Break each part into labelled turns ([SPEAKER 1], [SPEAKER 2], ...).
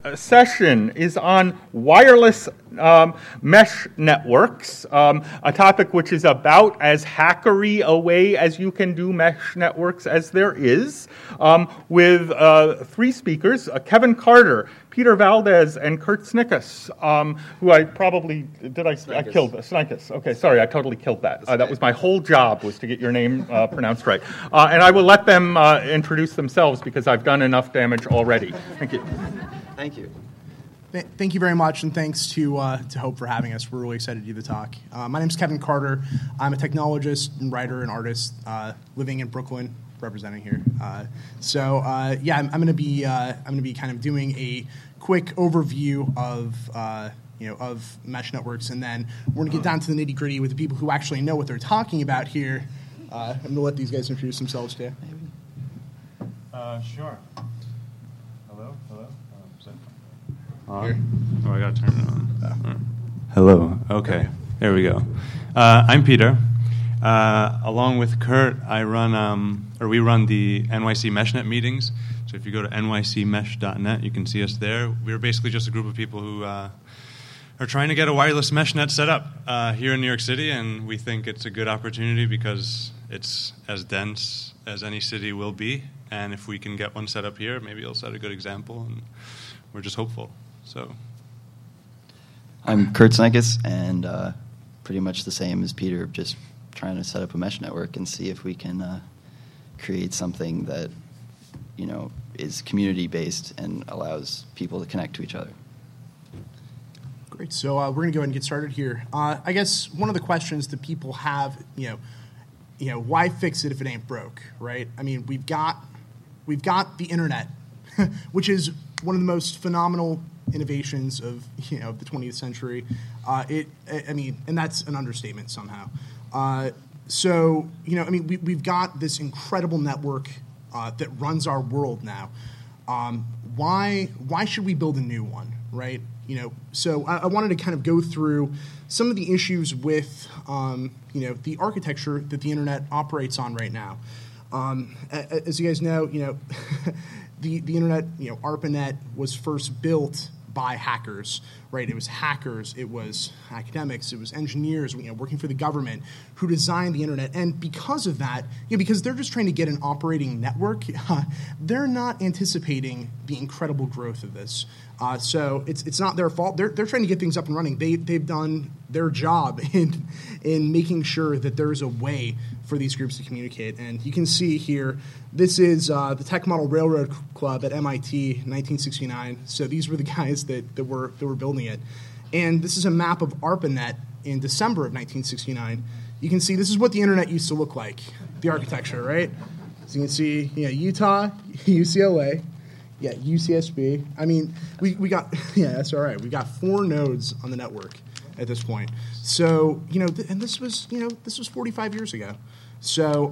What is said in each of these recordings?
[SPEAKER 1] Session is on wireless mesh networks, a topic which is about as hackery a way as you can do mesh networks as there is, with three speakers, Kevin Carter, Peter Valdez, and Kurt Snikus, who I probably, I killed Snikus. Okay, sorry, I totally killed that. That was my whole job, was to get your name pronounced right. And I will let them introduce themselves because I've done enough damage already. Thank you.
[SPEAKER 2] Thank you.
[SPEAKER 3] Thank you very much, and thanks to Hope for having us. We're really excited to do the talk. My name is Kevin Carter. I'm a technologist and writer and artist living in Brooklyn, representing here. I'm going to be kind of doing a quick overview of mesh networks, and then we're going to get down to the nitty gritty with the people who actually know what they're talking about here. I'm going to let these guys introduce themselves too.
[SPEAKER 4] Sure. Hello.
[SPEAKER 5] Oh, I got to turn it on. Hello. Okay. There we go. I'm Peter. Along with Kurt, we run the NYC MeshNet meetings. So if you go to nycmesh.net, you can see us there. We're basically just a group of people who are trying to get a wireless MeshNet set up here in New York City, and we think it's a good opportunity because it's as dense as any city will be. And if we can get one set up here, maybe it'll set a good example, and we're just hopeful. So,
[SPEAKER 2] I'm Kurt Snikus, and pretty much the same as Peter, just trying to set up a mesh network and see if we can create something that, is community-based and allows people to connect to each other.
[SPEAKER 3] Great. So we're going to go ahead and get started here. I guess one of the questions that people have, why fix it if it ain't broke, right? I mean, we've got the internet, which is one of the most phenomenal innovations of the 20th century. And that's an understatement somehow. We've got this incredible network that runs our world now. Why should we build a new one, right? So I wanted to kind of go through some of the issues with the architecture that the internet operates on right now. As you guys know, the internet, ARPANET was first built by hackers, right? It was hackers, it was academics, it was engineers, working for the government who designed the internet. And because of that, because they're just trying to get an operating network, they're not anticipating the incredible growth of this. So it's not their fault. They're trying to get things up and running. They've done their job in making sure that there's a way for these groups to communicate. And you can see here, this is the Tech Model Railroad Club at MIT, 1969. So these were the guys that were building it. And this is a map of ARPANET in December of 1969. You can see this is what the internet used to look like, the architecture, right? So you can see, Utah, UCLA, UCSB. I mean, we got, that's all right. We got 4 nodes on the network at this point. So, and this was 45 years ago. So,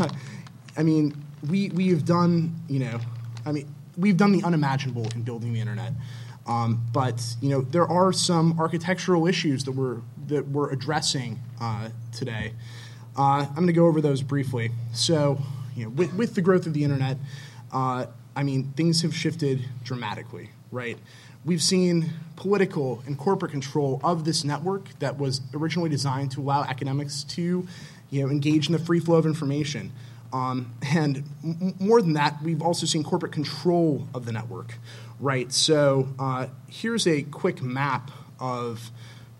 [SPEAKER 3] we have done, we've done the unimaginable in building the internet. But there are some architectural issues that we're addressing today. I'm going to go over those briefly. So, with the growth of the internet, things have shifted dramatically, right? We've seen political and corporate control of this network that was originally designed to allow academics to, engage in the free flow of information. And more than that, we've also seen corporate control of the network, right? So here's a quick map of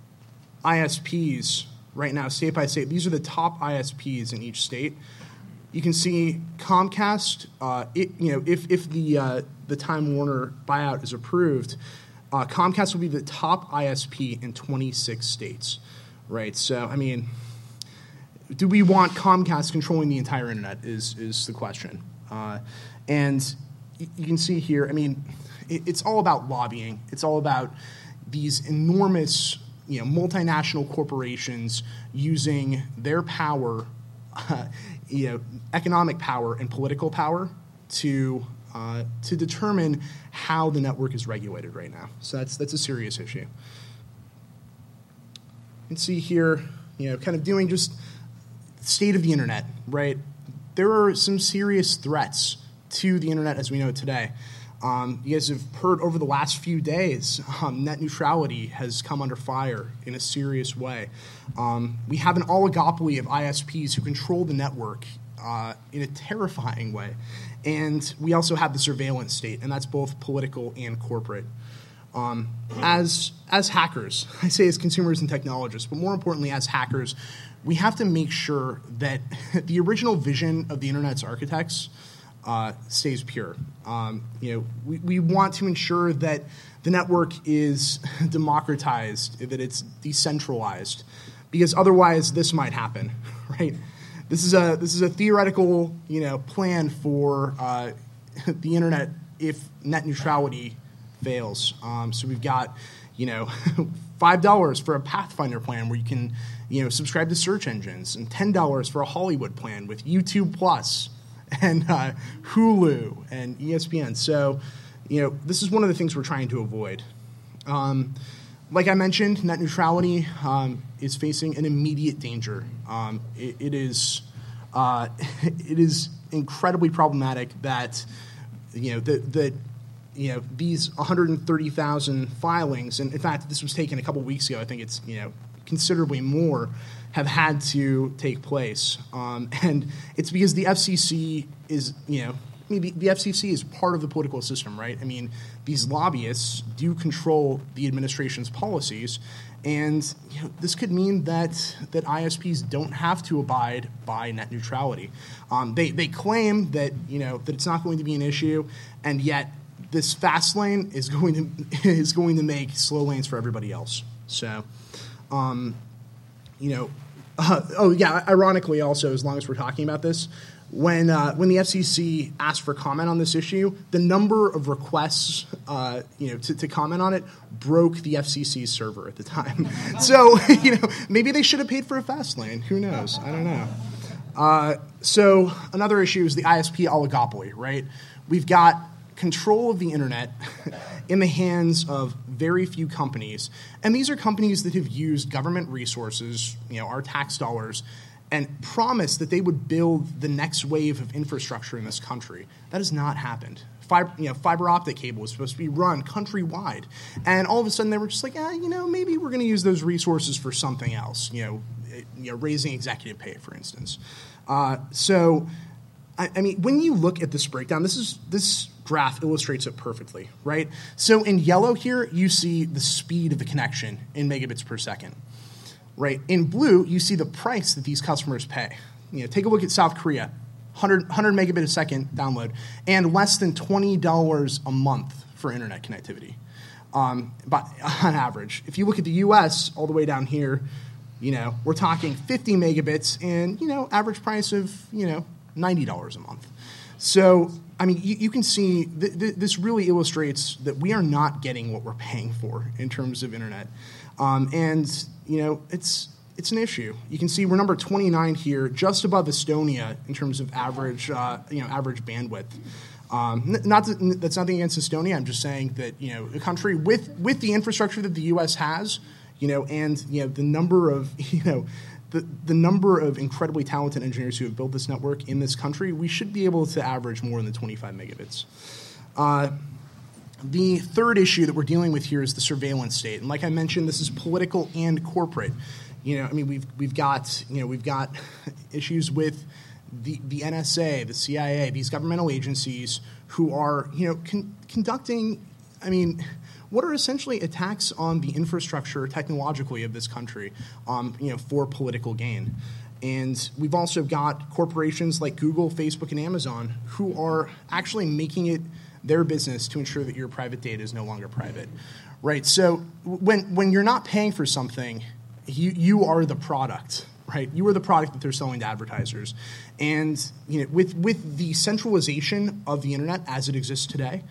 [SPEAKER 3] ISPs right now, state by state. These are the top ISPs in each state. You can see Comcast. If the Time Warner buyout is approved, Comcast will be the top ISP in 26 states, right? So do we want Comcast controlling the entire internet? Is the question. And you can see here. It's all about lobbying. It's all about these enormous, multinational corporations using their power. Economic power and political power to determine how the network is regulated right now. So that's a serious issue. You can see here, kind of doing just state of the internet, right? There are some serious threats to the internet as we know it today. You guys have heard over the last few days, net neutrality has come under fire in a serious way. We have an oligopoly of ISPs who control the network in a terrifying way. And we also have the surveillance state, and that's both political and corporate. As hackers, I say as consumers and technologists, but more importantly as hackers, we have to make sure that the original vision of the Internet's architects stays pure. We want to ensure that the network is democratized, that it's decentralized, because otherwise this might happen, right? This is a theoretical plan for the internet if net neutrality fails. So we've got $5 for a Pathfinder plan where you can subscribe to search engines, and $10 for a Hollywood plan with YouTube Plus and Hulu and ESPN. So this is one of the things we're trying to avoid. Like I mentioned, net neutrality is facing an immediate danger. It is incredibly problematic that these 130,000 filings, and in fact, this was taken a couple weeks ago. I think it's considerably more have had to take place, and it's because the FCC is the FCC is part of the political system, right? I mean, these lobbyists do control the administration's policies, and this could mean that ISPs don't have to abide by net neutrality. They claim that that it's not going to be an issue, and yet this fast lane is going to make slow lanes for everybody else. So, ironically, also, as long as we're talking about this, when the FCC asked for comment on this issue, the number of requests, to comment on it broke the FCC's server at the time. So, maybe they should have paid for a fast lane. Who knows? I don't know. So another issue is the ISP oligopoly, right? We've got control of the internet in the hands of very few companies, and these are companies that have used government resources, our tax dollars, and promised that they would build the next wave of infrastructure in this country. That has not happened. Fiber optic cable was supposed to be run countrywide, and all of a sudden they were just like, maybe we're going to use those resources for something else, raising executive pay, for instance. So, when you look at this breakdown, this graph illustrates it perfectly, right? So in yellow here, you see the speed of the connection in megabits per second. Right. In blue, you see the price that these customers pay. Take a look at South Korea, 100 megabit a second download, and less than $20 a month for internet connectivity, but on average. If you look at the U.S. all the way down here, we're talking 50 megabits and average price of $90 a month. So you can see this really illustrates that we are not getting what we're paying for in terms of internet. It's an issue. You can see we're number 29 here, just above Estonia in terms of average bandwidth. That's nothing against Estonia. I'm just saying that a country with the infrastructure that the U.S. has, and the number of the number of incredibly talented engineers who have built this network in this country, we should be able to average more than 25 megabits. The third issue that we're dealing with here is the surveillance state, and like I mentioned, this is political and corporate. We've got issues with the NSA, the CIA, these governmental agencies who are conducting. What are essentially attacks on the infrastructure technologically of this country, for political gain. And we've also got corporations like Google, Facebook, and Amazon who are actually making it their business to ensure that your private data is no longer private, right? So when you're not paying for something, you are the product, right? You are the product that they're selling to advertisers. And with the centralization of the internet as it exists today,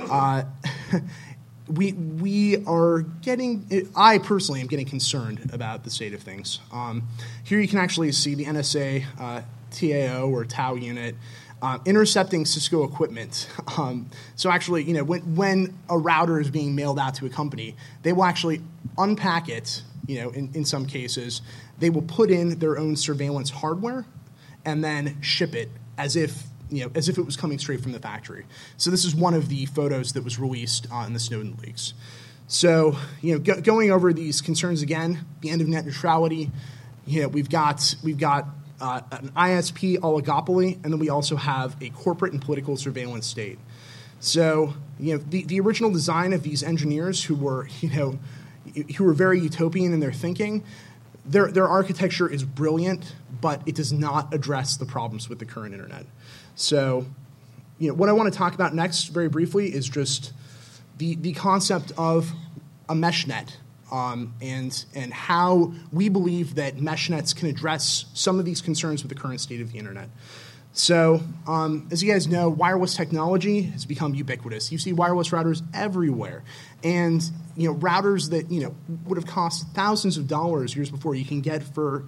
[SPEAKER 3] we are getting. I personally am getting concerned about the state of things. Here you can actually see the NSA TAO or TAO unit intercepting Cisco equipment. So actually, when a router is being mailed out to a company, they will actually unpack it. In some cases, they will put in their own surveillance hardware and then ship it as if as if it was coming straight from the factory. So this is one of the photos that was released in the Snowden leaks. So, going over these concerns again, the end of net neutrality, we've got an ISP oligopoly, and then we also have a corporate and political surveillance state. So, the original design of these engineers who were very utopian in their thinking, their architecture is brilliant, but it does not address the problems with the current internet. So, what I want to talk about next, very briefly, is just the concept of a mesh net, and how we believe that mesh nets can address some of these concerns with the current state of the internet. So, as you guys know, wireless technology has become ubiquitous. You see wireless routers everywhere, and routers that would have cost thousands of dollars years before, you can get for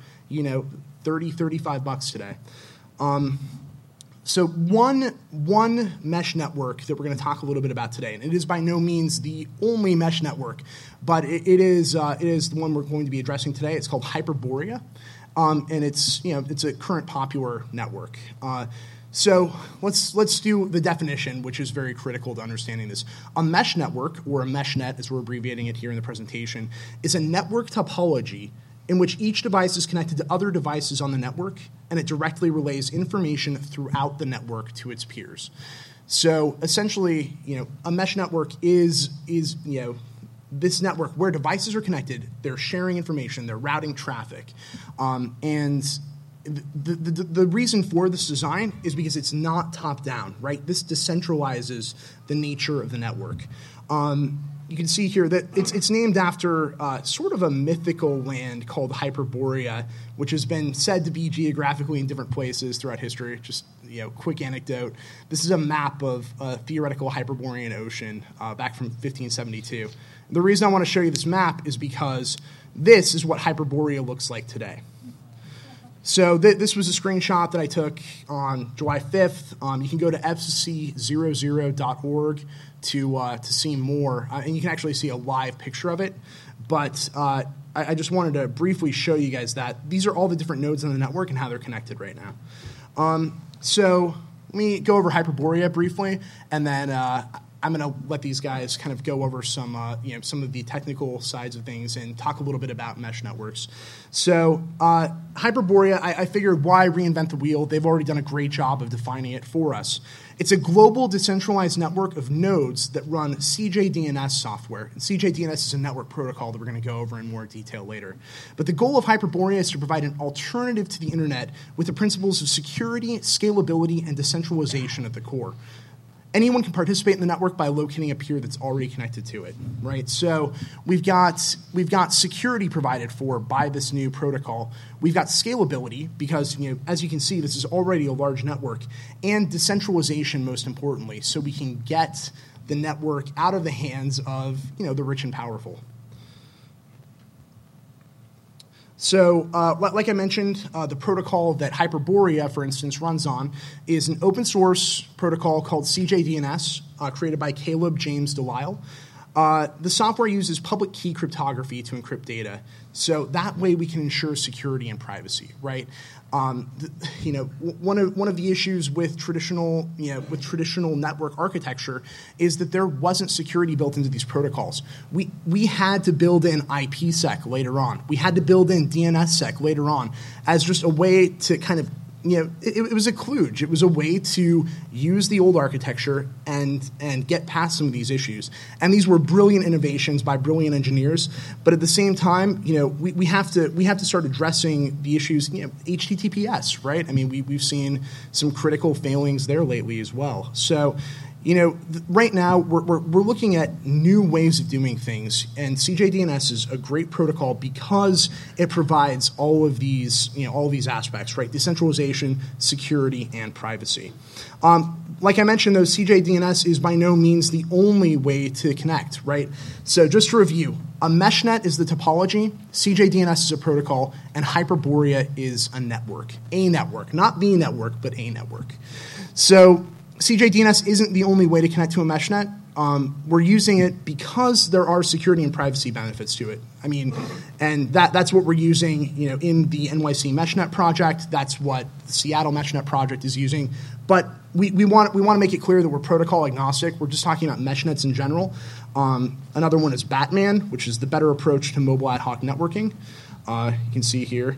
[SPEAKER 3] $35 today. So one mesh network that we're going to talk a little bit about today, and it is by no means the only mesh network, but it is the one we're going to be addressing today. It's called Hyperborea, and it's a current popular network. So let's do the definition, which is very critical to understanding this. A mesh network, or a mesh net, as we're abbreviating it here in the presentation, is a network topology in which each device is connected to other devices on the network, and it directly relays information throughout the network to its peers. So essentially, a mesh network is this network where devices are connected, they're sharing information, they're routing traffic, and the reason for this design is because it's not top down, right? This decentralizes the nature of the network. You can see here that it's named after sort of a mythical land called Hyperborea, which has been said to be geographically in different places throughout history. Just quick anecdote. This is a map of a theoretical Hyperborean ocean back from 1572. The reason I want to show you this map is because this is what Hyperborea looks like today. So this was a screenshot that I took on July 5th. You can go to fcc00.org to see more, and you can actually see a live picture of it. But I just wanted to briefly show you guys that these are all the different nodes on the network and how they're connected right now. So let me go over Hyperborea briefly, and then I'm going to let these guys kind of go over some of the technical sides of things and talk a little bit about mesh networks. So Hyperborea, I figured, why reinvent the wheel? They've already done a great job of defining it for us. It's a global decentralized network of nodes that run CJDNS software. And CJDNS is a network protocol that we're going to go over in more detail later. But the goal of Hyperborea is to provide an alternative to the internet with the principles of security, scalability, and decentralization at the core. Anyone can participate in the network by locating a peer that's already connected to it, right? So we've got security provided for by this new protocol. We've got scalability because, as you can see, this is already a large network, and decentralization, most importantly, so we can get the network out of the hands of, the rich and powerful. So, like I mentioned, the protocol that Hyperborea, for instance, runs on is an open source protocol called CJDNS, created by Caleb James Delisle. The software uses public key cryptography to encrypt data, so that way we can ensure security and privacy, right? One of the issues with traditional network architecture is that there wasn't security built into these protocols. We had to build in IPsec later on. We had to build in DNSSEC later on as just a way to kind of it was a kludge. It was a way to use the old architecture and get past some of these issues. And these were brilliant innovations by brilliant engineers. But at the same time, we have to start addressing the issues. HTTPS, right? I mean, we've seen some critical failings there lately as well. So, right now we're looking at new ways of doing things, and CJDNS is a great protocol because it provides all of these aspects, right? Decentralization, security, and privacy. Like I mentioned, though, CJDNS is by no means the only way to connect, right? So just to review, a meshnet is the topology, CJDNS is a protocol, and Hyperborea is a network, not the network, but a network. So CJDNS isn't the only way to connect to a meshnet. We're using it because there are security and privacy benefits to it. I mean, and that's what we're using, in the NYC MeshNet project. That's what the Seattle MeshNet project is using. But we want to make it clear that we're protocol agnostic. We're just talking about mesh nets in general. Another one is Batman, which is the better approach to mobile ad hoc networking. You can see here.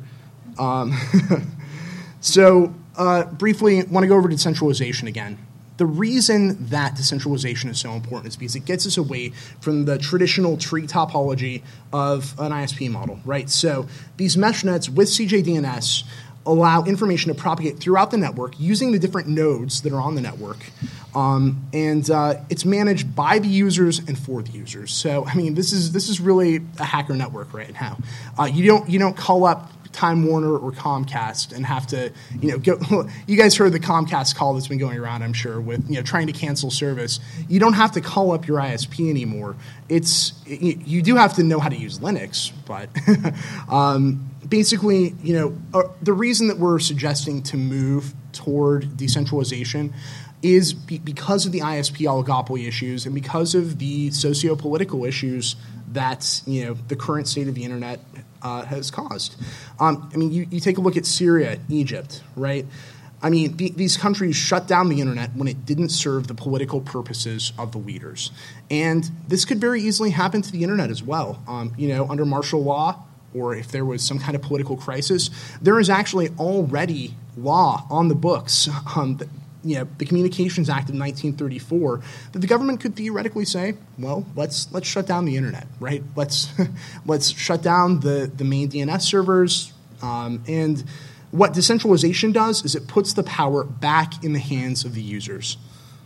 [SPEAKER 3] So briefly, want to go over decentralization again. The reason that decentralization is so important is because it gets us away from the traditional tree topology of an ISP model, right? So these mesh nets with CJDNS allow information to propagate throughout the network using the different nodes that are on the network. And it's managed by the users and for the users. So, I mean, this is really a hacker network right now. You don't call up Time Warner or Comcast and have to, go. You guys heard the Comcast call that's been going around, I'm sure, with trying to cancel service. You don't have to call up your ISP anymore. You do have to know how to use Linux, but basically, the reason that we're suggesting to move toward decentralization is because of the ISP oligopoly issues and because of the socio-political issues that the current state of the internet has caused. I mean, you take a look at Syria, Egypt, right? I mean, these countries shut down the internet when it didn't serve the political purposes of the leaders. And this could very easily happen to the internet as well. Under martial law, or if there was some kind of political crisis, there is actually already law on the books, the Communications Act of 1934, that the government could theoretically say, well, let's shut down the internet, right? Let's shut down the main DNS servers. And what decentralization does is it puts the power back in the hands of the users.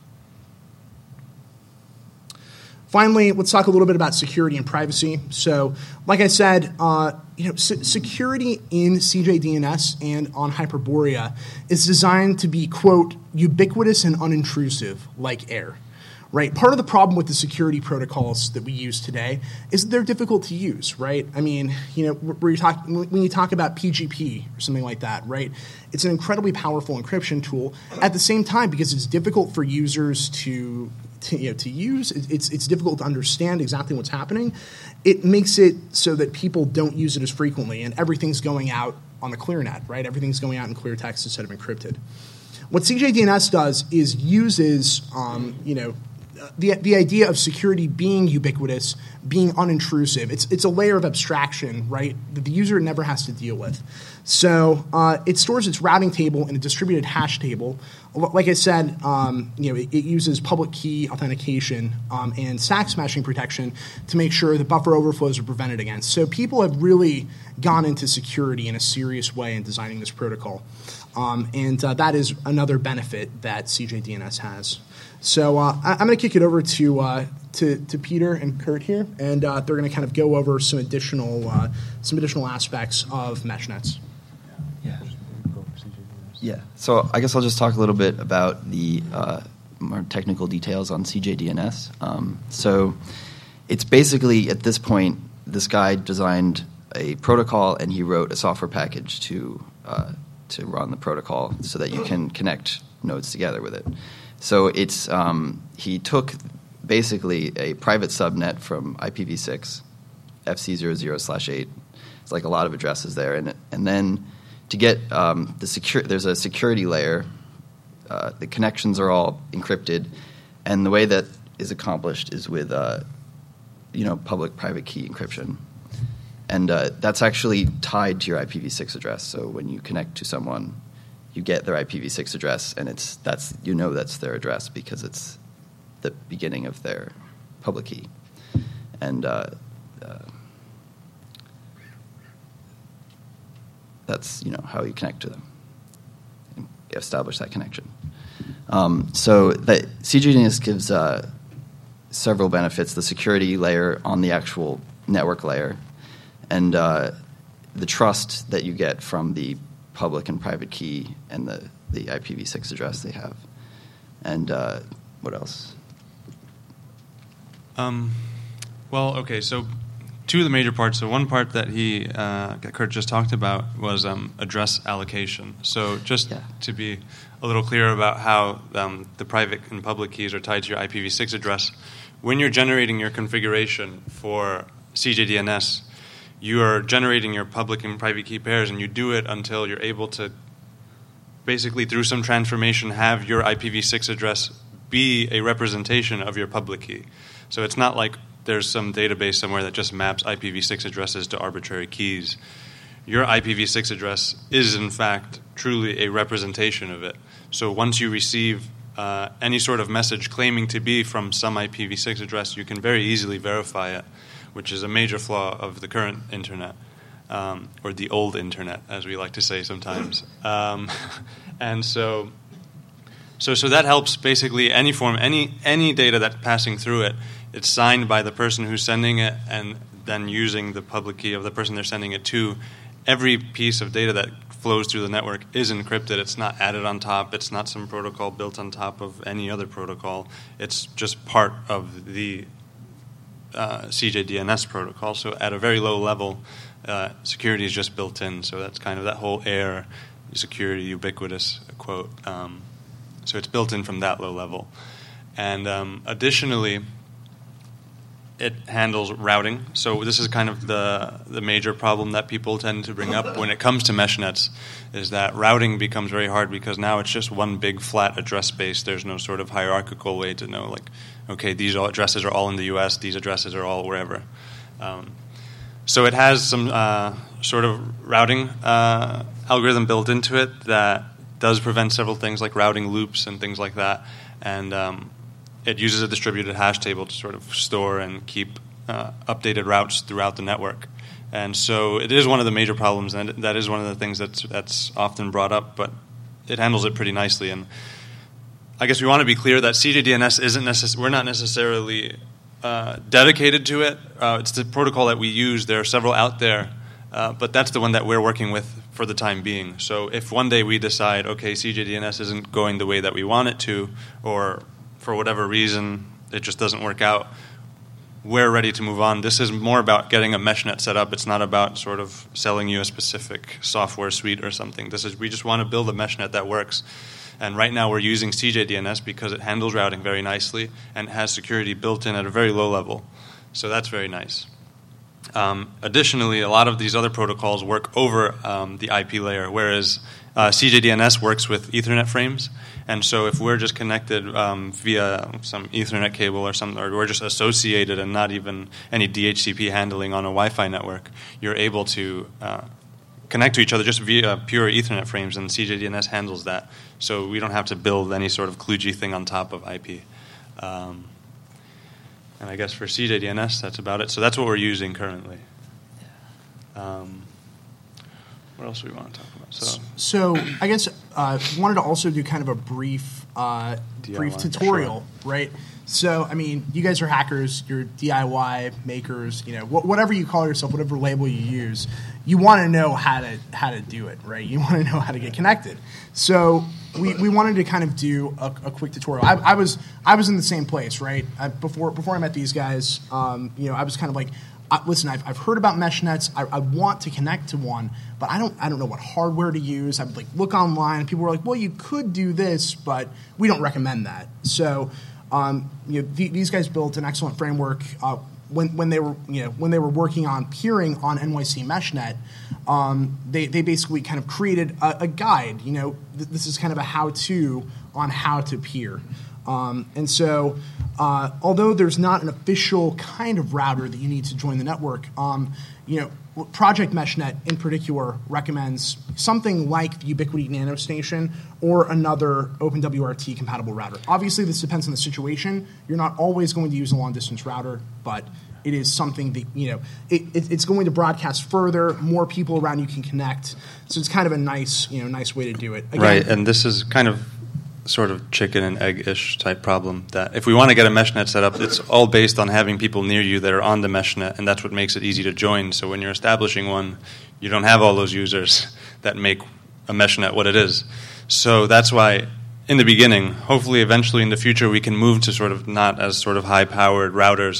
[SPEAKER 3] Finally, let's talk a little bit about security and privacy. So, like I said, security in CJDNS and on Hyperborea is designed to be, quote, ubiquitous and unintrusive, like air, right? Part of the problem with the security protocols that we use today is that they're difficult to use, right? I mean, when you talk about PGP or something like that, right? It's an incredibly powerful encryption tool. At the same time, because it's difficult for users to use, it's difficult to understand exactly what's happening. It makes it so that people don't use it as frequently, and everything's going out on the ClearNet, right? Everything's going out in clear text instead of encrypted. What CJDNS does is uses, the idea of security being ubiquitous, being unintrusive. It's a layer of abstraction, right, that the user never has to deal with. So it stores its routing table in a distributed hash table. Like I said, it uses public key authentication and stack smashing protection to make sure that buffer overflows are prevented against. So people have really gone into security in a serious way in designing this protocol. And that is another benefit that CJDNS has. So I'm going to kick it over to Peter and Kurt here, and they're going to kind of go over some additional aspects of mesh nets.
[SPEAKER 2] Yeah. So I guess I'll just talk a little bit about the more technical details on CJDNS. So it's basically, at this point, this guy designed a protocol and he wrote a software package to run the protocol so that you can connect nodes together with it. So it's he took basically a private subnet from IPv6, FC00/8. It's like a lot of addresses there, and then to get there's a security layer. The connections are all encrypted, and the way that is accomplished is with public-private key encryption, and that's actually tied to your IPv6 address. So when you connect to someone, you get their IPv6 address, and that's their address because it's the beginning of their public key, and that's how you connect to them and establish that connection. So the CJDNS gives several benefits: the security layer on the actual network layer, and the trust that you get from the public and private key and the IPv6 address they have. And what else?
[SPEAKER 5] Okay, so two of the major parts. So one part that Kurt just talked about was address allocation. So just to be a little clear about how the private and public keys are tied to your IPv6 address, when you're generating your configuration for CJDNS, you are generating your public and private key pairs, and you do it until you're able to basically through some transformation have your IPv6 address be a representation of your public key. So it's not like there's some database somewhere that just maps IPv6 addresses to arbitrary keys. Your IPv6 address is, in fact, truly a representation of it. So once you receive any sort of message claiming to be from some IPv6 address, you can very easily verify it, which is a major flaw of the current internet, or the old internet, as we like to say sometimes. And so that helps basically any form, any data that's passing through it. It's signed by the person who's sending it, and then using the public key of the person they're sending it to. Every piece of data that flows through the network is encrypted. It's not added on top. It's not some protocol built on top of any other protocol. It's just part of the CJDNS protocol. So at a very low level, security is just built in. So that's kind of that whole AIR, security, ubiquitous quote. So it's built in from that low level. And additionally, it handles routing. So this is kind of the major problem that people tend to bring up when it comes to mesh nets, is that routing becomes very hard because now it's just one big flat address space. There's no sort of hierarchical way to know, like, okay, these addresses are all in the US, these addresses are all wherever. So it has some sort of routing algorithm built into it that does prevent several things like routing loops and things like that. And it uses a distributed hash table to sort of store and keep updated routes throughout the network. And so it is one of the major problems, and that is one of the things that's often brought up, but it handles it pretty nicely. And I guess we want to be clear that CJDNS we're not necessarily dedicated to it. It's the protocol that we use. There are several out there, but that's the one that we're working with for the time being. So if one day we decide, okay, CJDNS isn't going the way that we want it to, or for whatever reason it just doesn't work out, we're ready to move on. This is more about getting a meshnet set up. It's not about sort of selling you a specific software suite or something. We just want to build a meshnet that works. And right now we're using CJDNS because it handles routing very nicely and has security built in at a very low level. So that's very nice. Additionally, a lot of these other protocols work over the IP layer, whereas CJDNS works with Ethernet frames. And so if we're just connected via some Ethernet cable or something, or we're just associated and not even any DHCP handling on a Wi-Fi network, you're able to connect to each other just via pure Ethernet frames, and CJDNS handles that. So we don't have to build any sort of kludgy thing on top of IP. And I guess for CJDNS, that's about it. So that's what we're using currently. What else do we want to talk about?
[SPEAKER 3] So I guess wanted to also do kind of a brief tutorial,
[SPEAKER 5] sure.
[SPEAKER 3] Right? So I mean, you guys are hackers, you're DIY makers, whatever you call yourself, whatever label you use, you want to know how to do it, right? You want to know how to get connected. So we wanted to kind of do a quick tutorial. I was in the same place, right? Before I met these guys, I was kind of like, listen, I've heard about mesh nets. I want to connect to one, but I don't know what hardware to use. I would look online, and people were like, well, you could do this, but we don't recommend that. So these guys built an excellent framework when they were working on peering on NYC MeshNet. They basically kind of created a guide. This is kind of a how-to on how to peer. And so, although there's not an official kind of router that you need to join the network, Project MeshNet in particular recommends something like the Ubiquiti NanoStation or another OpenWRT compatible router. Obviously, this depends on the situation. You're not always going to use a long-distance router, but it is something that, it's going to broadcast further. More people around you can connect. So it's kind of a nice way to do it. Again,
[SPEAKER 5] right, and this is kind of sort of chicken and egg-ish type problem, that if we want to get a meshnet set up, it's all based on having people near you that are on the meshnet, and that's what makes it easy to join. So when you're establishing one, you don't have all those users that make a meshnet what it is. So that's why in the beginning, hopefully eventually in the future, we can move to sort of not as sort of high-powered routers,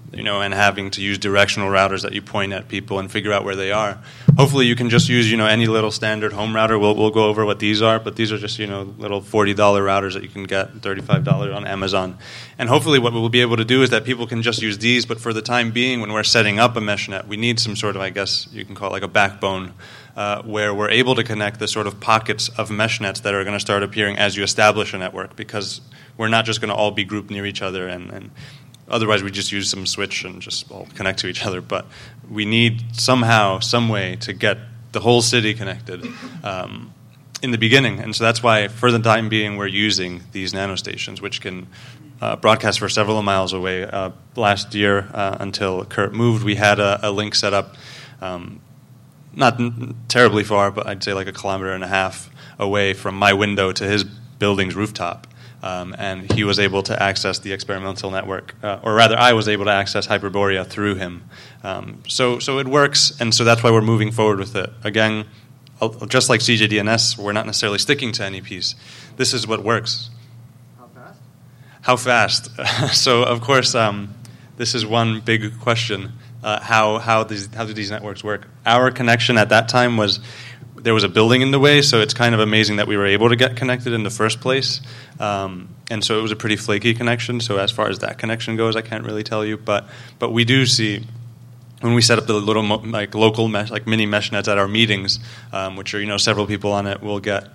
[SPEAKER 5] and having to use directional routers that you point at people and figure out where they are. Hopefully you can just use, any little standard home router. We'll go over what these are, but these are just, little $40 routers that you can get $35 on Amazon. And hopefully what we'll be able to do is that people can just use these, but for the time being, when we're setting up a mesh net, we need some sort of, I guess you can call it like a backbone, where we're able to connect the sort of pockets of mesh nets that are going to start appearing as you establish a network, because we're not just going to all be grouped near each other and otherwise, we just use some switch and just all connect to each other. But we need somehow, some way to get the whole city connected in the beginning. And so that's why, for the time being, we're using these nanostations, which can broadcast for several miles away. Last year, until Kurt moved, we had a link set up, not terribly far, but I'd say like 1.5 kilometers away from my window to his building's rooftop. And he was able to access the experimental network, or rather, I was able to access Hyperborea through him. So it works, and so that's why we're moving forward with it. Again, just like CJDNS, we're not necessarily sticking to any piece. This is what works. How fast? So, of course, this is one big question. How do these networks work? Our connection at that time was, there was a building in the way, so it's kind of amazing that we were able to get connected in the first place. And so it was a pretty flaky connection. So as far as that connection goes, I can't really tell you. But we do see, when we set up the little local mesh, like mini mesh nets at our meetings, which are several people on it, we'll get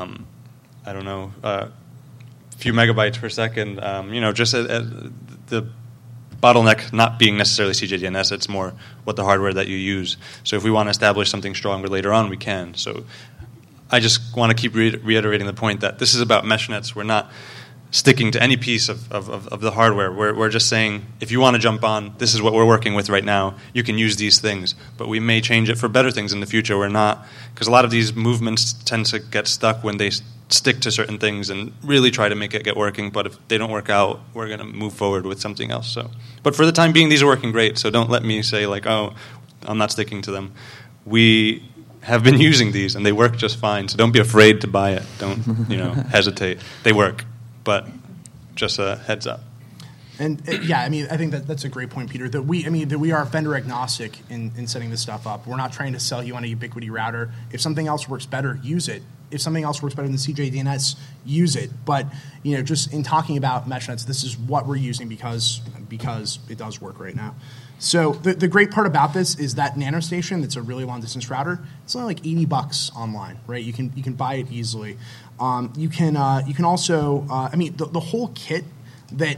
[SPEAKER 5] a few megabytes per second. Just the bottleneck not being necessarily CJDNS, it's more what the hardware that you use. So if we want to establish something stronger later on, we can. So I just want to keep reiterating the point that this is about mesh nets. We're not sticking to any piece of the hardware. We're just saying, if you want to jump on, this is what we're working with right now. You can use these things. But we may change it for better things in the future. We're not, because a lot of these movements tend to get stuck when they stick to certain things and really try to make it get working. But if they don't work out, we're going to move forward with something else. So, but for the time being, these are working great. So don't let me say like, oh, I'm not sticking to them. We have been using these and they work just fine. So don't be afraid to buy it. Don't hesitate. They work, but just a heads up.
[SPEAKER 3] And I think that's a great point, Peter. That we are vendor agnostic in setting this stuff up. We're not trying to sell you on a Ubiquiti router. If something else works better, use it. If something else works better than CJDNS, use it. But just in talking about mesh nets, this is what we're using because it does work right now. So the great part about this is that NanoStation, that's a really long distance router, it's only like $80 online, right? You can buy it easily. You can also the whole kit that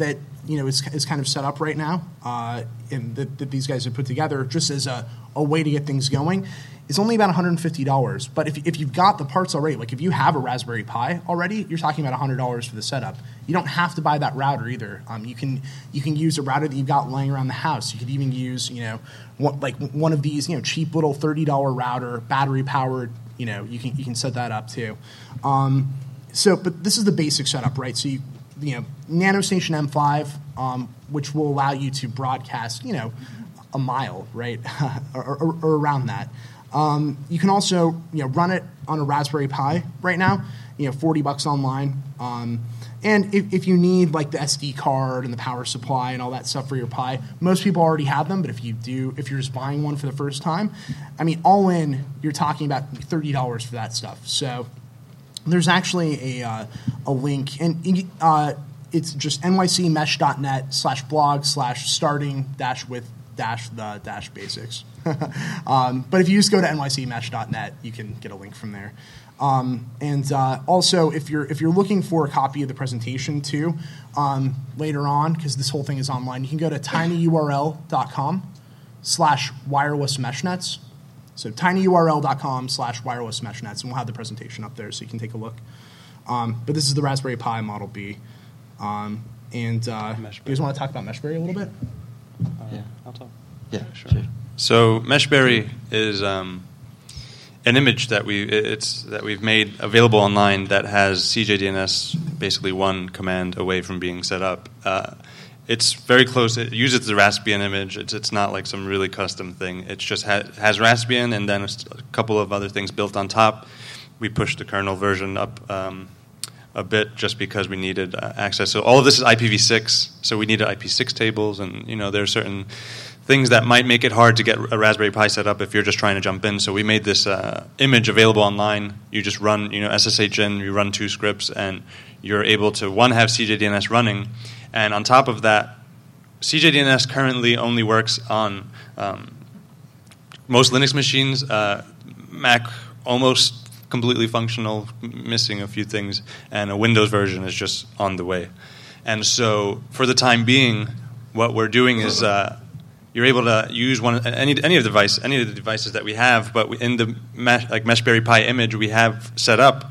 [SPEAKER 3] is kind of set up right now, and that these guys have put together just as a way to get things going. It's only about $150. But if you've got the parts already, like if you have a Raspberry Pi already, you're talking about $100 for the setup. You don't have to buy that router either. You can use a router that you've got laying around the house. You could even use one of these cheap little $30 router, battery powered. You can set that up too. But this is the basic setup, right? So NanoStation M5, which will allow you to broadcast a mile, right, or around that. You can also run it on a Raspberry Pi right now, $40 online. And if you need like the SD card and the power supply and all that stuff for your Pi, most people already have them. But if you're just buying one for the first time, all in, you're talking about $30 for that stuff. So there's actually a link, and it's just nycmesh.net/blog/starting-with-the-basics. But if you just go to nycmesh.net, you can get a link from there. Also, if you're looking for a copy of the presentation too, later on, because this whole thing is online, you can go to tinyurl.com/wireless-meshnets. So tinyurl.com/wireless-meshnets, and we'll have the presentation up there so you can take a look. But this is the Raspberry Pi Model B. You guys want to talk about Meshberry a little bit?
[SPEAKER 5] Yeah, I'll talk.
[SPEAKER 2] Yeah, sure.
[SPEAKER 5] So Meshberry is an image that we've made available online that has CJDNS basically one command away from being set up. It's very close. It uses the Raspbian image. It's not like some really custom thing. It just has Raspbian and then a couple of other things built on top. We pushed the kernel version up a bit just because we needed access. So all of this is IPv6, so we needed IP6 tables, and there are certain things that might make it hard to get a Raspberry Pi set up if you're just trying to jump in. So we made this image available online. You just run SSHin, you run 2 scripts, and you're able to, one, have CJDNS running, and on top of that, CJDNS currently only works on most Linux machines. Mac almost completely functional, missing a few things, and a Windows version is just on the way. And so for the time being, what we're doing is you're able to use any of the devices that we have, but in the Meshberry Pi image we have set up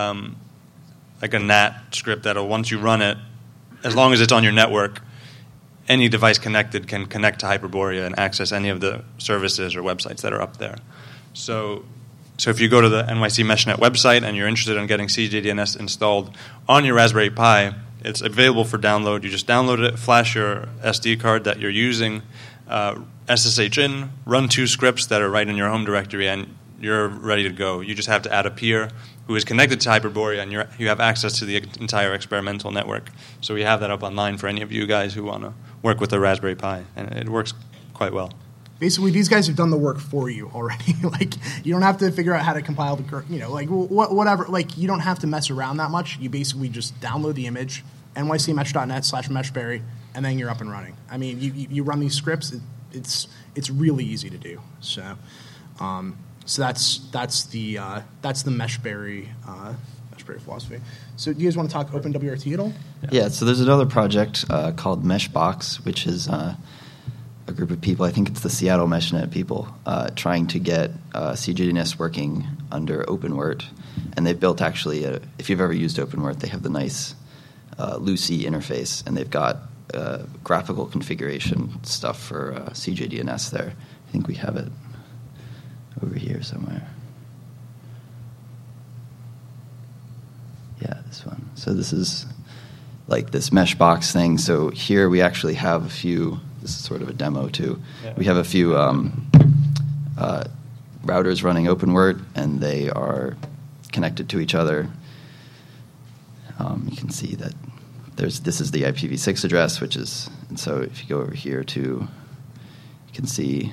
[SPEAKER 5] like a NAT script that'll, once you run it, as long as it's on your network, any device connected can connect to Hyperborea and access any of the services or websites that are up there. So if you go to the NYC MeshNet website and you're interested in getting CJDNS installed on your Raspberry Pi, it's available for download. You just download it, flash your SD card that you're using, SSH in, run 2 scripts that are right in your home directory, and you're ready to go. You just have to add a peer who is connected to Hyperborea, and you have access to the entire experimental network. So we have that up online for any of you guys who want to work with a Raspberry Pi, and it works quite well.
[SPEAKER 3] Basically, these guys have done the work for you already. You don't have to figure out how to compile the, whatever. You don't have to mess around that much. You basically just download the image, nycmesh.net/meshberry, and then you're up and running. I mean, you run these scripts. It's really easy to do. So that's the Meshberry philosophy. So do you guys want to talk OpenWRT at all?
[SPEAKER 2] Yeah. So there's another project called Meshbox, which is a group of people, I think it's the Seattle MeshNet people, trying to get CJDNS working under OpenWrt. And they've built actually, if you've ever used OpenWrt, they have the nice Lucy interface, and they've got graphical configuration stuff for CJDNS there. I think we have it over here somewhere. Yeah, this one. So this is like this Meshbox thing. So here we actually have a few. This is sort of a demo too. Yeah. We have a few routers running OpenWrt, and they are connected to each other. You can see that this is the IPv6 address, which is, and so if you go over here to, you can see,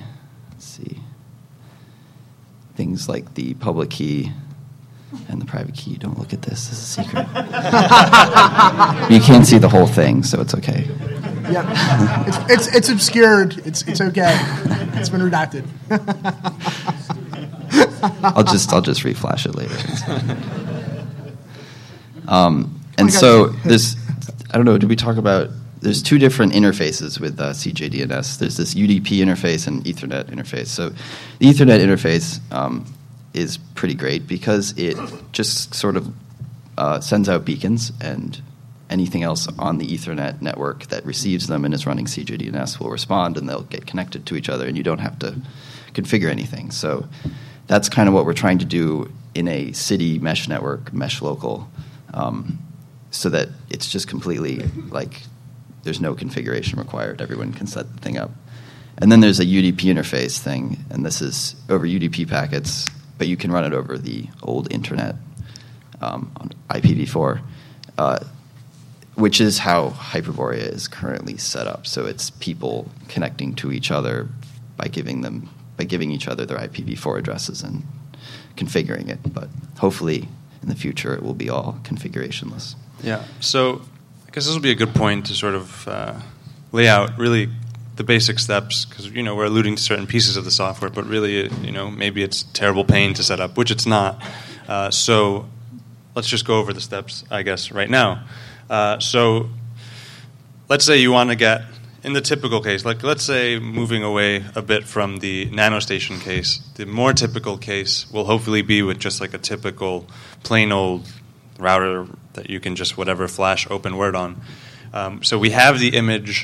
[SPEAKER 2] things like the public key and the private key. Don't look at this. This is a secret. You can't see the whole thing, so it's okay.
[SPEAKER 3] Yeah, it's obscured. It's okay. It's been redacted.
[SPEAKER 2] I'll just reflash it later. And so this, I don't know. Did we talk about? There's 2 different interfaces with CJDNS. There's this UDP interface and Ethernet interface. So the Ethernet interface is pretty great because it just sort of sends out beacons, and anything else on the Ethernet network that receives them and is running CJDNS will respond, and they'll get connected to each other, and you don't have to configure anything. So that's kind of what we're trying to do in a city mesh network, mesh local, so that it's just completely there's no configuration required. Everyone can set the thing up. And then there's a UDP interface thing, and this is over UDP packets, but you can run it over the old internet on IPv4. Which is how Hyperborea is currently set up. So it's people connecting to each other by giving each other their IPv4 addresses and configuring it. But hopefully in the future it will be all configurationless.
[SPEAKER 5] Yeah. So I guess this will be a good point to sort of lay out really the basic steps, because we're alluding to certain pieces of the software, but really maybe it's terrible pain to set up, which it's not. So let's just go over the steps, I guess, right now. So let's say you want to get, in the typical case, let's say moving away a bit from the NanoStation case, the more typical case will hopefully be with just like a typical plain old router that you can just flash OpenWrt on. So we have the image,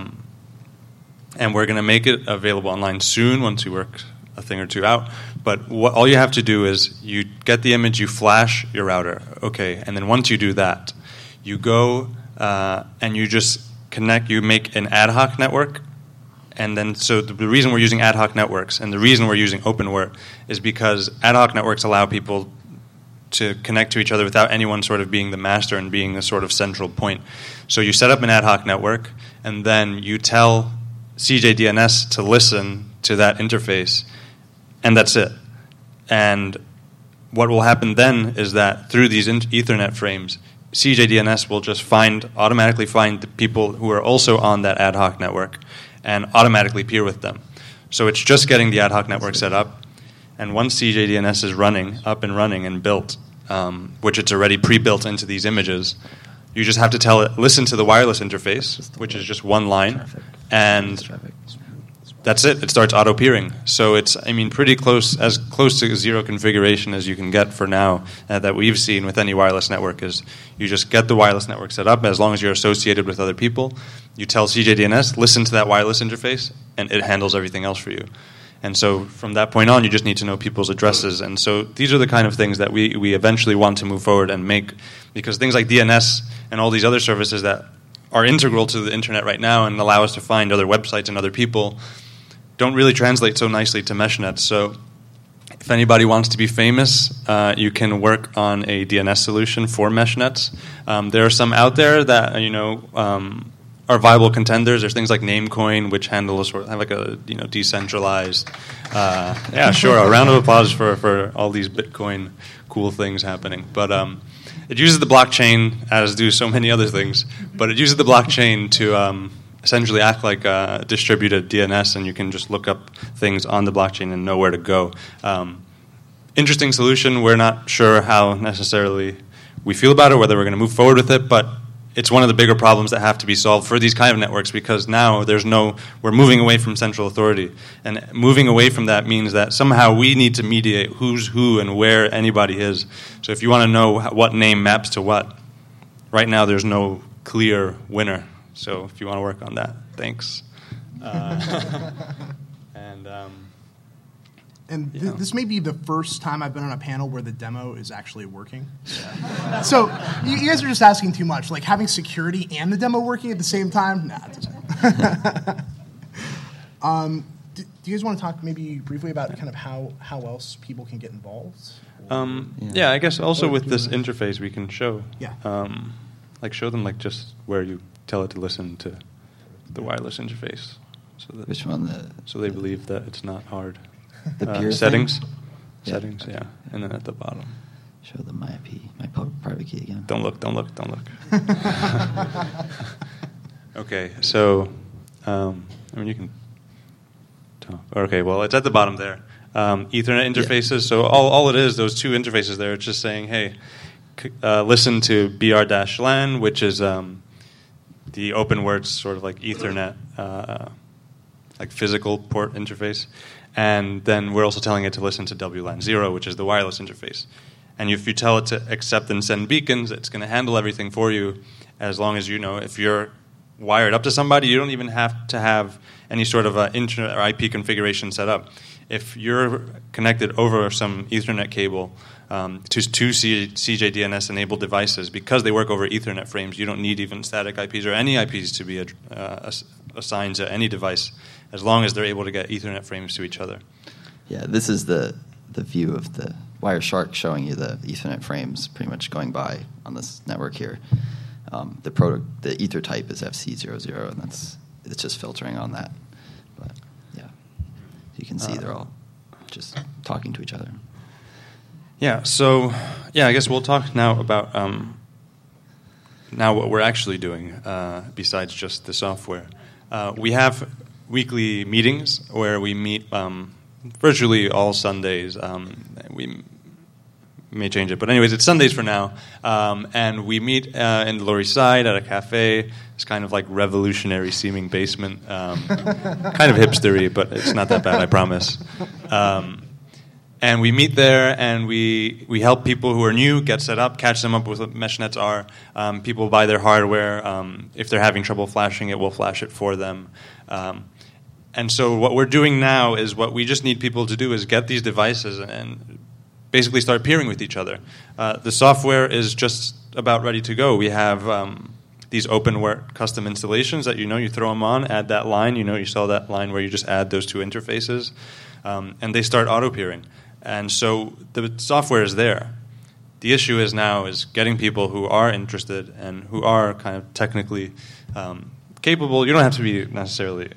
[SPEAKER 5] and we're going to make it available online soon once we work a thing or two out. But all you have to do is you get the image, you flash your router, okay, and then once you do that, you go and you just connect, you make an ad hoc network, and then so the reason we're using ad hoc networks and the reason we're using OpenWrt is because ad hoc networks allow people to connect to each other without anyone sort of being the master and being the sort of central point. So you set up an ad hoc network, and then you tell CJDNS to listen to that interface, and that's it. And what will happen then is that through these Ethernet frames, CJDNS will just automatically find the people who are also on that ad hoc network and automatically peer with them. So it's just getting the ad hoc network set up, and once CJDNS is up and running and built, which it's already pre-built into these images, you just have to tell it, listen to the wireless interface, which is just one line, and that's it. It starts auto-peering. So it's, pretty close, as close to zero configuration as you can get for now that we've seen with any wireless network is you just get the wireless network set up. As long as you're associated with other people, you tell CJDNS, listen to that wireless interface, and it handles everything else for you. And so from that point on, you just need to know people's addresses. And so these are the kind of things that we eventually want to move forward and make, because things like DNS and all these other services that are integral to the internet right now and allow us to find other websites and other people don't really translate so nicely to MeshNet. So if anybody wants to be famous, you can work on a DNS solution for MeshNets. There are some out there that are viable contenders. There's things like Namecoin, which handle a decentralized. Yeah, sure. A round of applause for all these Bitcoin cool things happening. But it uses the blockchain, as do so many other things. But it uses the blockchain to essentially act like a distributed DNS, and you can just look up things on the blockchain and know where to go. Interesting solution. We're not sure how necessarily we feel about it, whether we're going to move forward with it, but it's one of the bigger problems that have to be solved for these kind of networks, because now we're moving away from central authority. And moving away from that means that somehow we need to mediate who's who and where anybody is. So if you want to know what name maps to what, right now there's no clear winner. So if you want to work on that, thanks.
[SPEAKER 3] This may be the first time I've been on a panel where the demo is actually working. So you guys are just asking too much. Like having security and the demo working at the same time? Nah, it doesn't. Do you guys want to talk maybe briefly about kind of how else people can get involved?
[SPEAKER 5] Yeah, I guess also with this interface we can show.
[SPEAKER 3] Yeah.
[SPEAKER 5] Show them just where you tell it to listen to the wireless interface.
[SPEAKER 2] Which one?
[SPEAKER 5] So they believe that it's not hard.
[SPEAKER 2] The peer
[SPEAKER 5] settings.
[SPEAKER 2] thing?
[SPEAKER 5] Settings, yeah. And then at the bottom.
[SPEAKER 2] Show them my IP, my private key again.
[SPEAKER 5] Don't look. Okay, so, you can talk. Okay, well, it's at the bottom there. Ethernet interfaces, yeah. So all it is, those two interfaces there, it's just saying, hey, listen to BR-LAN, which is the OpenWRTS sort of like Ethernet, like physical port interface. And then we're also telling it to listen to WLAN 0, which is the wireless interface. And if you tell it to accept and send beacons, it's going to handle everything for you, as long as if you're wired up to somebody, you don't even have to have any sort of internet or IP configuration set up. If you're connected over some Ethernet cable to CJDNS-enabled devices, because they work over Ethernet frames, you don't need even static IPs or any IPs to be assigned to any device, as long as they're able to get Ethernet frames to each other.
[SPEAKER 2] Yeah, this is the view of the Wireshark showing you the Ethernet frames pretty much going by on this network here. The ether type is FC00, and it's just filtering on that. But yeah, you can see they're all just talking to each other.
[SPEAKER 5] Yeah. So I guess we'll talk now about now what we're actually doing besides just the software. We have weekly meetings where we meet virtually all Sundays. We may change it, but anyways, it's Sundays for now. And we meet in the Lower East Side at a cafe. It's kind of like revolutionary-seeming basement. Kind of hipstery, but it's not that bad, I promise. And we meet there, and we help people who are new get set up, catch them up with what MeshNets are. People buy their hardware. If they're having trouble flashing it, we'll flash it for them. And so what we're doing now is what we just need people to do is get these devices and basically start peering with each other. The software is just about ready to go. We have these OpenWRT custom installations that you throw them on, add that line. You saw that line where you just add those two interfaces, and they start auto-peering. And so the software is there. the issue is now is getting people who are interested and who are kind of technically capable. You don't have to be necessarily,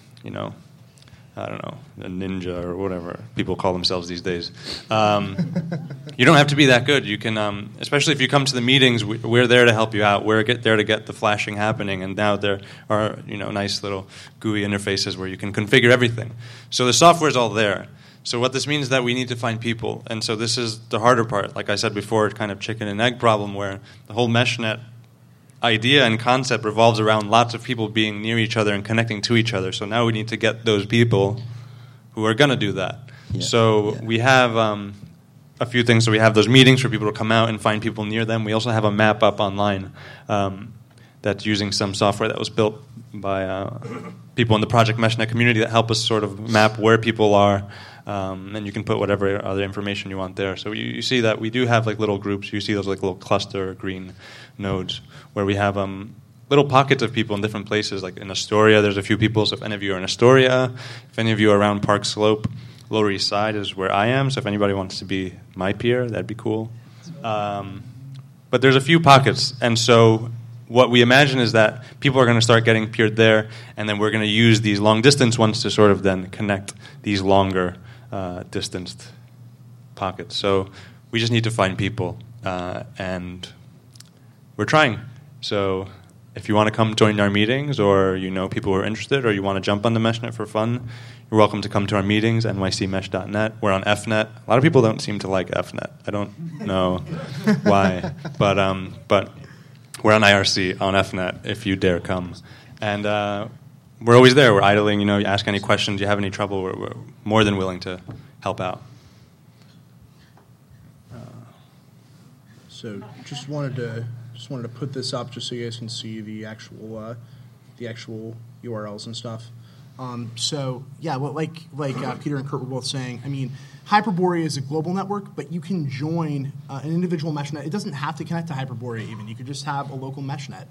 [SPEAKER 5] I don't know, a ninja or whatever people call themselves these days. You don't have to be that good. You can, especially if you come to the meetings, we're there to help you out. We're there to get the flashing happening, and now there are nice little GUI interfaces where you can configure everything. So the software is all there. So what this means is that we need to find people, and so this is the harder part. Like I said before, kind of chicken and egg problem where the whole MeshNet idea and concept revolves around lots of people being near each other and connecting to each other. So now we need to get those people who are going to do that. We have a few things. So we have those meetings for people to come out and find people near them. We also have a map up online that's using some software that was built by people in the Project MeshNet community that help us sort of map where people are. And you can put whatever other information you want there. So you see that we do have like little groups. You see those like little cluster green nodes where we have little pockets of people in different places. Like in Astoria, there's a few people. So if any of you are in Astoria, if any of you are around Park Slope, Lower East Side is where I am. So if anybody wants to be my peer, that'd be cool. But there's a few pockets. And so what we imagine is that people are going to start getting peered there, and then we're going to use these long-distance ones to sort of then connect these longer distanced pockets. So we just need to find people, and we're trying. So if you want to come join our meetings, or people who are interested, or you want to jump on the MeshNet for fun, you're welcome to come to our meetings, nycmesh.net. We're on FNet. A lot of people don't seem to like FNet. I don't know why, but we're on IRC, on FNet, if you dare come. And we're always there. We're idling. You ask any questions, you have any trouble, we're more than willing to help out.
[SPEAKER 3] So just wanted to put this up just so you guys can see the actual URLs and stuff. Like Peter and Kurt were both saying, I mean, Hyperborea is a global network, but you can join an individual MeshNet. It doesn't have to connect to Hyperborea even. You could just have a local MeshNet.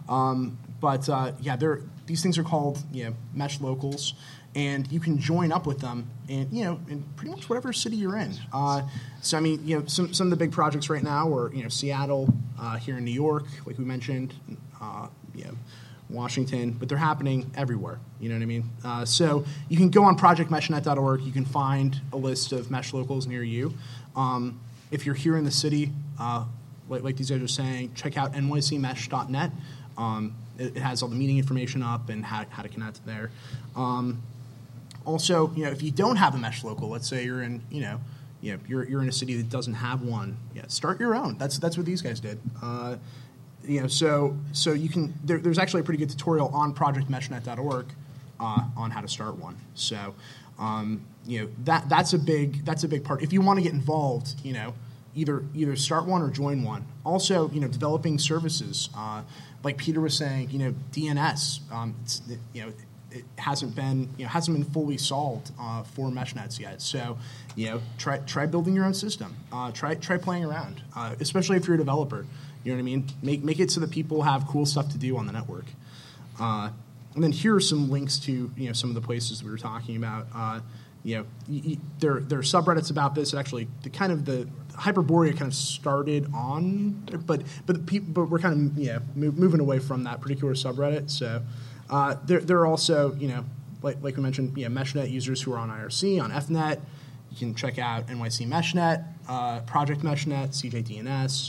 [SPEAKER 3] These things are called mesh locals, and you can join up with them in pretty much whatever city you're in. Some of the big projects right now are Seattle, here in New York, like we mentioned, Washington, but they're happening everywhere. You know what I mean? So you can go on projectmeshnet.org. You can find a list of mesh locals near you. If you're here in the city, like these guys are saying, check out nycmesh.net. It has all the meeting information up and how to connect there. Also, if you don't have a mesh local, let's say you're in, you're in a city that doesn't have one, start your own. That's what these guys did. So you can. There's actually a pretty good tutorial on projectmeshnet.org on how to start one. So, that's a big part. If you want to get involved, either start one or join one. Also, developing services. Like Peter was saying, DNS. It hasn't been fully solved for MeshNets yet. So, try building your own system. Try playing around, especially if you're a developer. You know what I mean? Make it so that people have cool stuff to do on the network. And then here are some links to some of the places we were talking about. There are subreddits about this. Actually, the Hyperborea kind of started on, but we're kind of moving away from that particular subreddit. So there are also like we mentioned MeshNet users who are on IRC, on FNet. You can check out NYC MeshNet, Project MeshNet, CJDNS.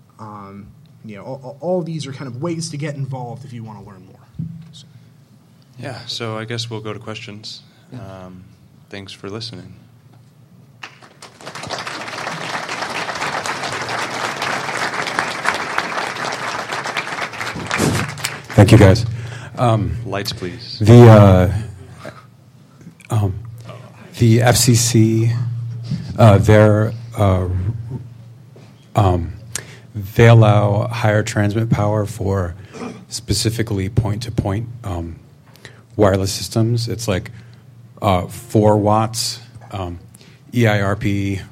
[SPEAKER 3] All of these are kind of ways to get involved if you want to learn more.
[SPEAKER 5] So I guess we'll go to questions. Thanks for listening.
[SPEAKER 6] Thank you, guys.
[SPEAKER 5] Lights, please.
[SPEAKER 6] The FCC, they allow higher transmit power for specifically point-to-point wireless systems. It's like 4 watts EIRP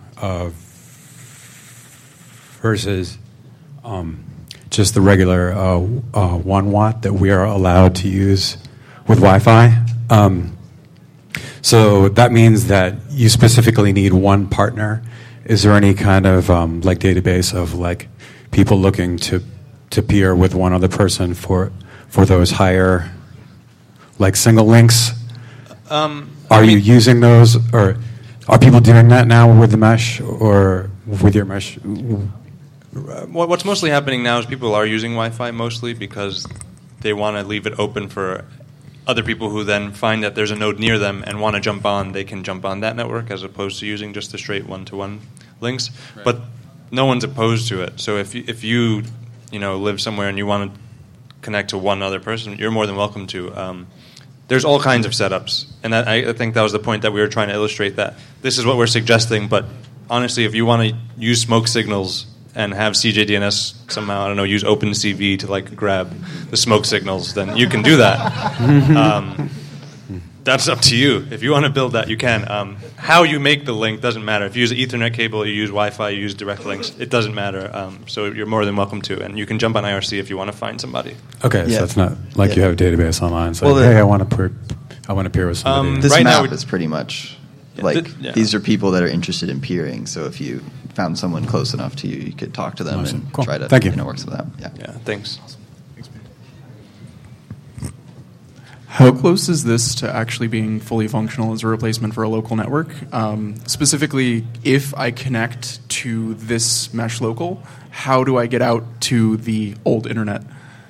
[SPEAKER 6] versus just the regular 1 watt that we are allowed to use with Wi-Fi. So that means that you specifically need one partner is there any kind of like database of like people looking to peer with one other person for those higher like single links? Are you using those, or are people doing that now with the mesh or with your mesh?
[SPEAKER 7] What's mostly happening now is people are using Wi-Fi mostly because they want to leave it open for other people who then find that there's a node near them and want to jump on. They can jump on that network as opposed to using just the straight one-to-one links. Right. But no one's opposed to it. So if you live somewhere and you want to connect to one other person, you're more than welcome to. There's all kinds of setups, and I think that was the point that we were trying to illustrate, that this is what we're suggesting, but honestly, if you want to use smoke signals and have CJDNS somehow, I don't know, use OpenCV to like grab the smoke signals, then you can do that. That's up to you. If you want to build that, you can. How you make the link doesn't matter. If you use an Ethernet cable, you use Wi-Fi, you use direct links, it doesn't matter. So you're more than welcome to, and you can jump on IRC if you want to find somebody.
[SPEAKER 6] Okay, so it's not like you have a database online. So hey, I want to peer with somebody.
[SPEAKER 2] This
[SPEAKER 7] right
[SPEAKER 2] map
[SPEAKER 7] now
[SPEAKER 2] is pretty much these are people that are interested in peering. So if you found someone close enough to you, you could talk to them and try to work with them. Yeah,
[SPEAKER 7] thanks.
[SPEAKER 8] How close is this to actually being fully functional as a replacement for a local network? Specifically, if I connect to this mesh local, how do I get out to the old internet?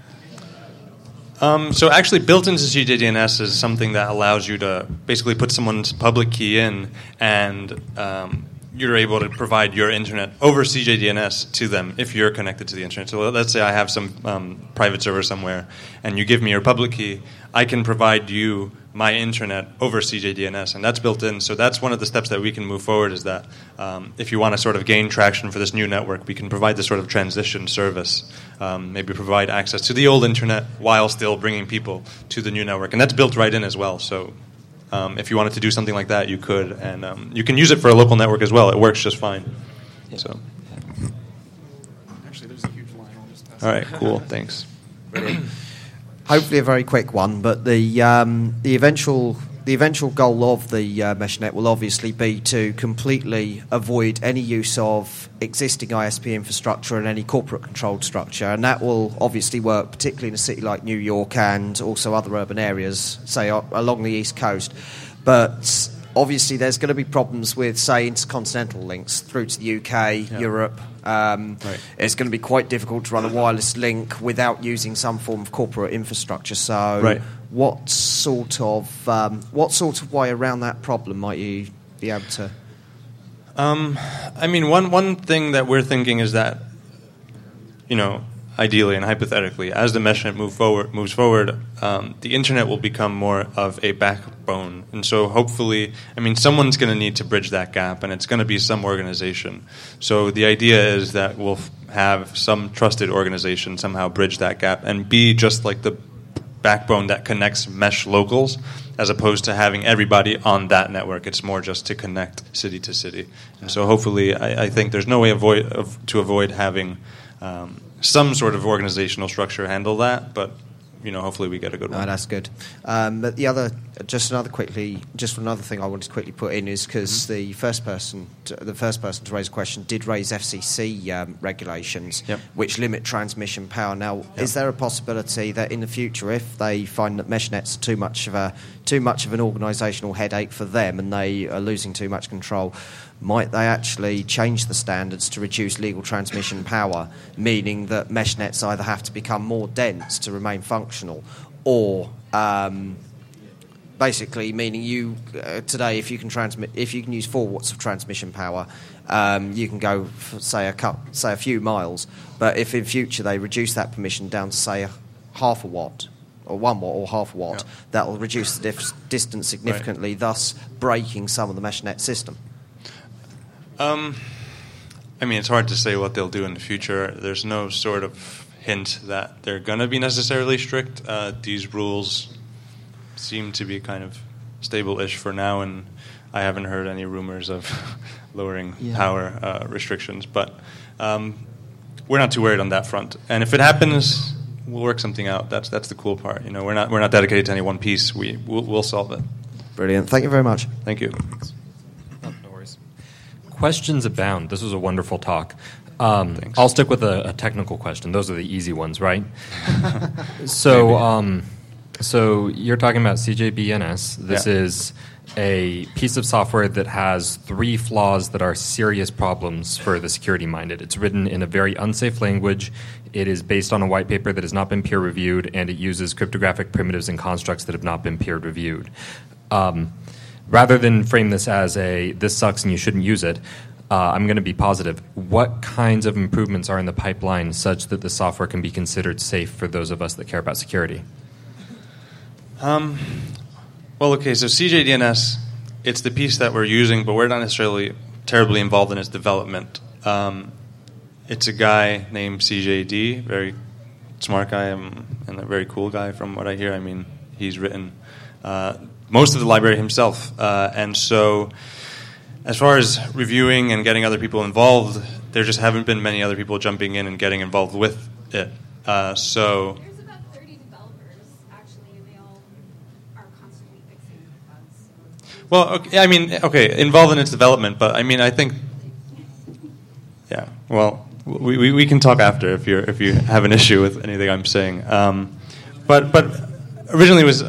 [SPEAKER 7] So actually built into CJDNS is something that allows you to basically put someone's public key in, and you're able to provide your internet over CJDNS to them if you're connected to the internet. So let's say I have some private server somewhere, and you give me your public key. I can provide you my internet over CJDNS, and that's built in. So that's one of the steps that we can move forward, is that if you want to sort of gain traction for this new network, we can provide this sort of transition service, maybe provide access to the old internet while still bringing people to the new network. And that's built right in as well. So if you wanted to do something like that, you could. And you can use it for a local network as well. It works just fine. Yeah. So.
[SPEAKER 8] Actually, there's a huge line. I'll just pass
[SPEAKER 7] all right, cool. Thanks.
[SPEAKER 9] Hopefully a very quick one, but the eventual goal of the MeshNet will obviously be to completely avoid any use of existing ISP infrastructure and any corporate controlled structure, and that will obviously work particularly in a city like New York and also other urban areas, say along the East Coast. But obviously there's going to be problems with, say, intercontinental links through to the UK, Europe. It's going to be quite difficult to run a wireless link without using some form of corporate infrastructure. So what sort of way around that problem might you be able to?
[SPEAKER 7] I mean, one thing that we're thinking is that, ideally and hypothetically, as the MeshNet moves forward, the internet will become more of a backbone. And so hopefully, someone's going to need to bridge that gap, and it's going to be some organization. So the idea is that we'll have some trusted organization somehow bridge that gap and be just like the backbone that connects mesh locals, as opposed to having everybody on that network. It's more just to connect city to city. And so hopefully, I think there's no way to avoid having some sort of organizational structure handle that, but hopefully we get a good one.
[SPEAKER 9] Oh, that's good. But another thing I wanted to quickly put in is because the first person to raise a question did raise FCC regulations, which limit transmission power. Now, is there a possibility that in the future, if they find that MeshNet's too much of an organisational headache for them and they are losing too much control, might they actually change the standards to reduce legal transmission power, meaning that MeshNets either have to become more dense to remain functional, or basically meaning today, if you can use 4 watts of transmission power, you can go for, say a few miles. But if in future they reduce that permission down to say half a watt, or 1 watt or half a watt, that will reduce the distance significantly, thus breaking some of the MeshNet system.
[SPEAKER 7] It's hard to say what they'll do in the future. There's no sort of hint that they're going to be necessarily strict. These rules seem to be kind of stable-ish for now, and I haven't heard any rumors of lowering power restrictions. But we're not too worried on that front. And if it happens, we'll work something out. That's the cool part. We're not dedicated to any one piece. We'll solve it.
[SPEAKER 9] Brilliant. Thank you very much.
[SPEAKER 7] Thank you.
[SPEAKER 10] Questions abound. This was a wonderful talk. I'll stick with a technical question. Those are the easy ones, right? So you're talking about CJDNS. This is a piece of software that has 3 flaws that are serious problems for the security-minded. It's written in a very unsafe language. It is based on a white paper that has not been peer-reviewed, and it uses cryptographic primitives and constructs that have not been peer-reviewed. Rather than frame this as this sucks and you shouldn't use it, I'm going to be positive. What kinds of improvements are in the pipeline such that the software can be considered safe for those of us that care about security?
[SPEAKER 7] Well, okay, so CJDNS, it's the piece that we're using, but we're not necessarily terribly involved in its development. It's a guy named CJD, very smart guy and a very cool guy from what I hear. I mean, he's written most of the library himself. And so as far as reviewing and getting other people involved, there just haven't been many other people jumping in and getting involved with it. So...
[SPEAKER 11] There's about 30 developers, actually, and they all are constantly fixing bugs.
[SPEAKER 7] Well, okay, I mean, okay, involved in its development, but I mean, I think... Yeah, well... We can talk after if you have an issue with anything I'm saying. But originally it was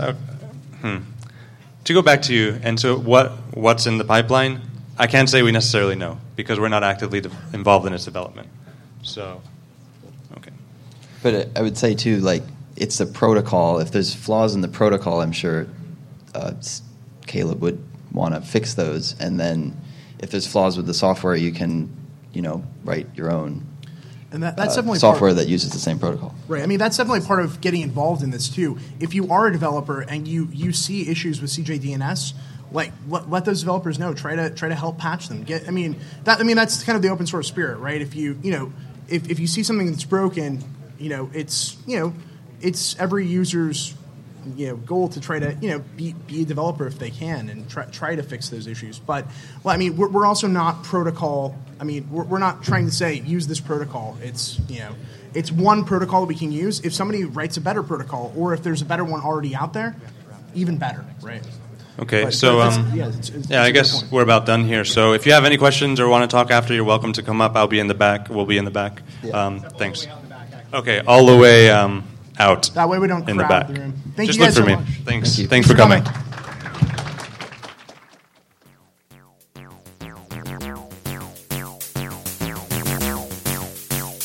[SPEAKER 7] to go back to you. And so what's in the pipeline? I can't say we necessarily know because we're not actively involved in its development. So, okay.
[SPEAKER 2] But I would say too, like it's the protocol. If there's flaws in the protocol, I'm sure Caleb would want to fix those. And then if there's flaws with the software, you can write your own.
[SPEAKER 3] And that's definitely
[SPEAKER 2] software that uses the same protocol.
[SPEAKER 3] Right. I mean, that's definitely part of getting involved in this too. If you are a developer and you see issues with CJDNS, like let those developers know. Try to help patch them. That's kind of the open source spirit, right? If if you see something that's broken, it's every user's goal to try to be a developer if they can and try to fix those issues. But we're also not protocol. I mean, we're not trying to say use this protocol. It's it's one protocol that we can use. If somebody writes a better protocol, or if there's a better one already out there, even better, right?
[SPEAKER 7] Okay,
[SPEAKER 3] but,
[SPEAKER 7] so
[SPEAKER 3] it's
[SPEAKER 7] I guess we're about done here. So if you have any questions or want to talk after, you're welcome to come up. I'll be in the back. We'll be in the back.
[SPEAKER 2] Yeah.
[SPEAKER 7] Thanks. Okay, all the way out.
[SPEAKER 3] That way we don't
[SPEAKER 7] in the
[SPEAKER 3] crowd
[SPEAKER 7] back.
[SPEAKER 3] the room. Thank
[SPEAKER 7] Just
[SPEAKER 3] you guys
[SPEAKER 7] look for
[SPEAKER 3] so
[SPEAKER 7] me.
[SPEAKER 3] much.
[SPEAKER 7] Thanks for coming.